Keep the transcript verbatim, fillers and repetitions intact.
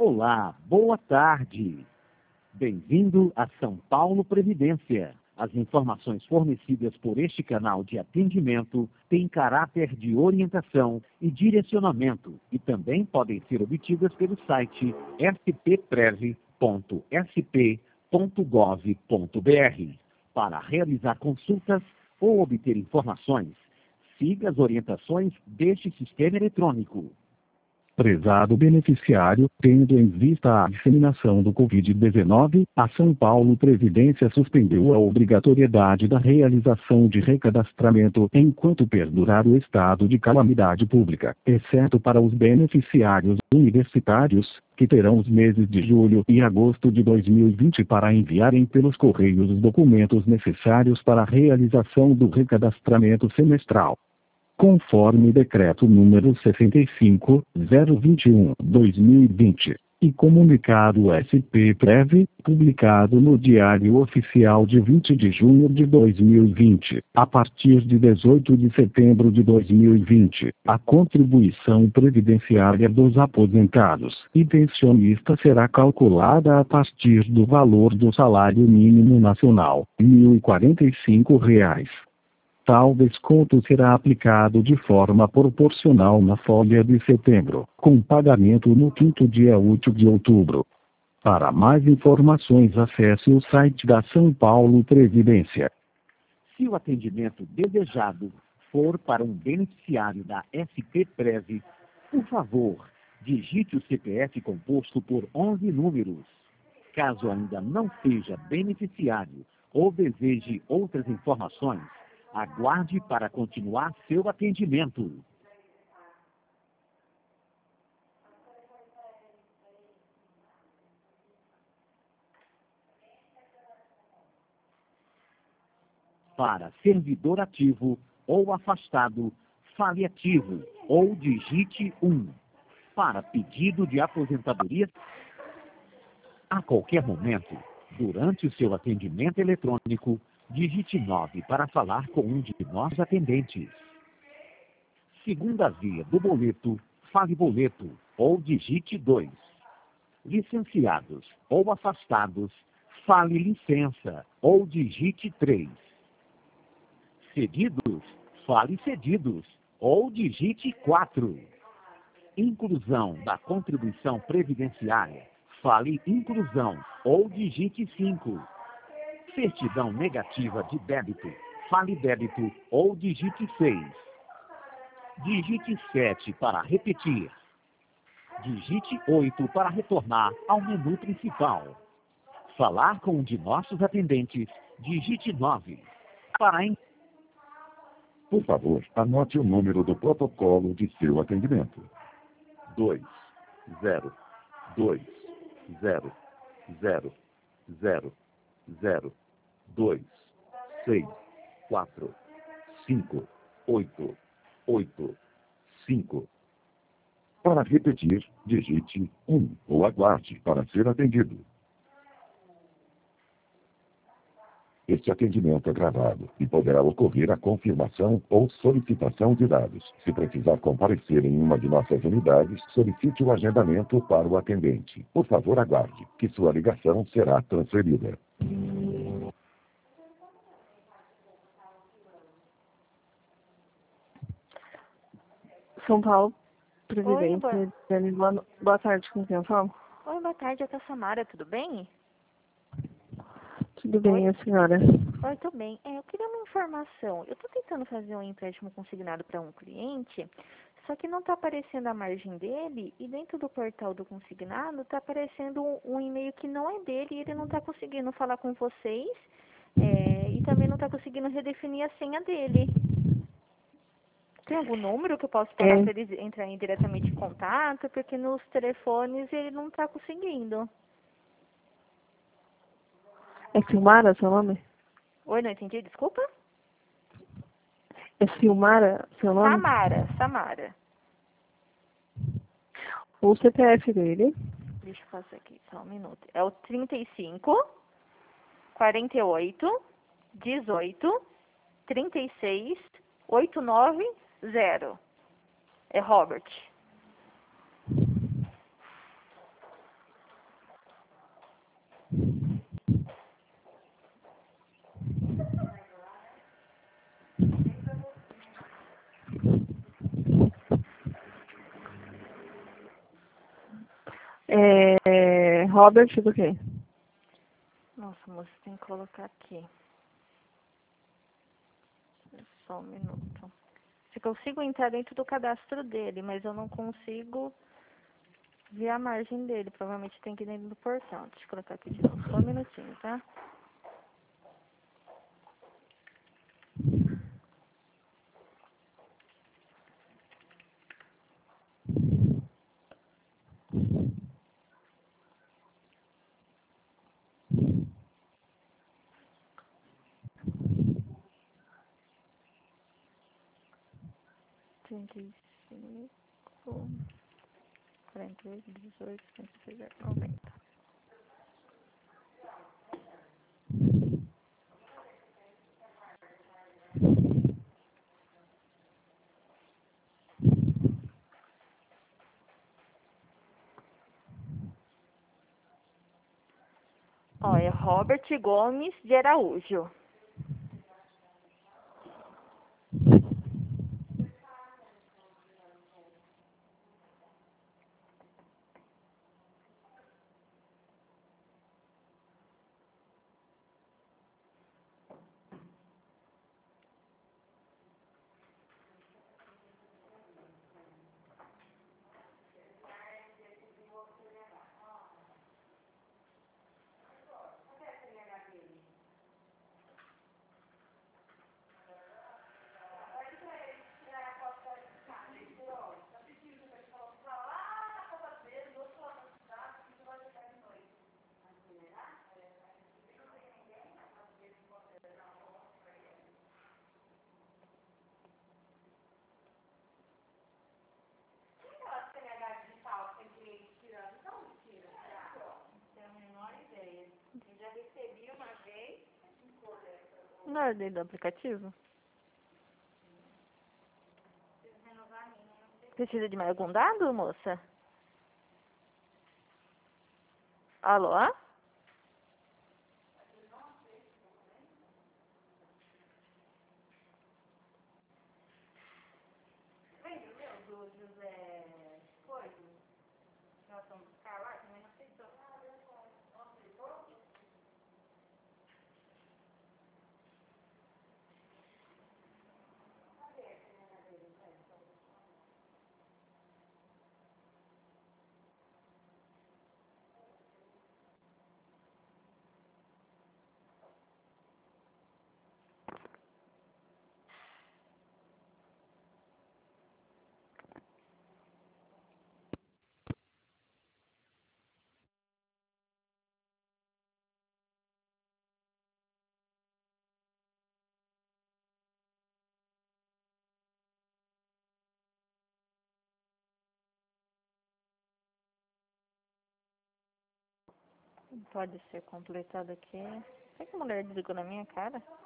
Olá, boa tarde. Bem-vindo a São Paulo Previdência. As informações fornecidas por este canal de atendimento têm caráter de orientação e direcionamento e também podem ser obtidas pelo site s p prev ponto s p ponto gov ponto b r. Para realizar consultas ou obter informações, siga as orientações deste sistema eletrônico. Prezado beneficiário, tendo em vista a disseminação do covid dezenove, a São Paulo Previdência suspendeu a obrigatoriedade da realização de recadastramento enquanto perdurar o estado de calamidade pública, exceto para os beneficiários universitários, que terão os meses de julho e agosto de dois mil e vinte para enviarem pelos correios os documentos necessários para a realização do recadastramento semestral. Conforme Decreto número sessenta e cinco, zero vinte e um, dois mil e vinte, e Comunicado S P Prev, publicado no Diário Oficial de vinte de junho de dois mil e vinte, a partir de dezoito de setembro de dois mil e vinte, a contribuição previdenciária dos aposentados e pensionistas será calculada a partir do valor do salário mínimo nacional, mil e quarenta e cinco reais. Tal desconto será aplicado de forma proporcional na folha de setembro, com pagamento no quinto dia útil de outubro. Para mais informações, acesse o site da São Paulo Previdência. Se o atendimento desejado for para um beneficiário da S P Prev, por favor, digite o C P F composto por onze números. Caso ainda não seja beneficiário ou deseje outras informações, aguarde para continuar seu atendimento. Para servidor ativo ou afastado, fale ativo ou digite um. Para pedido de aposentadoria, a qualquer momento, durante o seu atendimento eletrônico, digite nove para falar com um de nossos atendentes. Segunda via do boleto, fale boleto ou digite dois. Licenciados ou afastados, fale licença ou digite três. Cedidos, fale cedidos ou digite quatro. Inclusão da contribuição previdenciária, fale inclusão ou digite cinco. Certidão negativa de débito, fale débito ou digite seis. Digite sete para repetir. Digite oito para retornar ao menu principal. Falar com um de nossos atendentes, digite nove. Para en... Por favor, anote o número do protocolo de seu atendimento. dois, zero, dois, zero, zero, zero, zero, dois, seis, quatro, cinco, oito, oito, cinco. Para repetir, digite um ou aguarde para ser atendido. Este atendimento é gravado e poderá ocorrer a confirmação ou solicitação de dados. Se precisar comparecer em uma de nossas unidades, solicite o agendamento para o atendente. Por favor, aguarde, que sua ligação será transferida. São Paulo Previdência. Oi, Dani, boa, boa tarde, com quem eu falo? Oi, boa tarde, aqui é a Samara, tudo bem? Tudo bem, Oi. a senhora? Oi, tudo bem. É, eu queria uma informação. Eu estou tentando fazer um empréstimo consignado para um cliente, só que não está aparecendo a margem dele e dentro do portal do consignado está aparecendo um, um e-mail que não é dele e ele não está conseguindo falar com vocês é, e também não está conseguindo redefinir a senha dele. Tem algum número que eu posso falar É. para eles entrarem diretamente em contato? Porque nos telefones ele não está conseguindo. É Silmara seu nome? Oi, não entendi, desculpa? É Silmara seu nome? Samara, Samara. O C P F dele? Deixa eu fazer aqui, só um minuto. É o trinta e cinco, quarenta e oito, dezoito, trinta e seis, oito nove zero. É Robert. É, Robert do quê? Nossa, moça, tem que colocar aqui. Só um minuto. Se consigo entrar dentro do cadastro dele, mas eu não consigo ver a margem dele. Provavelmente tem que ir dentro do portal. Deixa eu colocar aqui de novo. Só um minutinho, tá? trinta e cinco, quarenta e oito, dezoito, cento e seis, noventa. Olha, Robert Gomes de Araújo. Na ordem do aplicativo? Precisa de mais algum dado, moça? Alô? Pode ser completado aqui. Por que a mulher desligou na minha cara?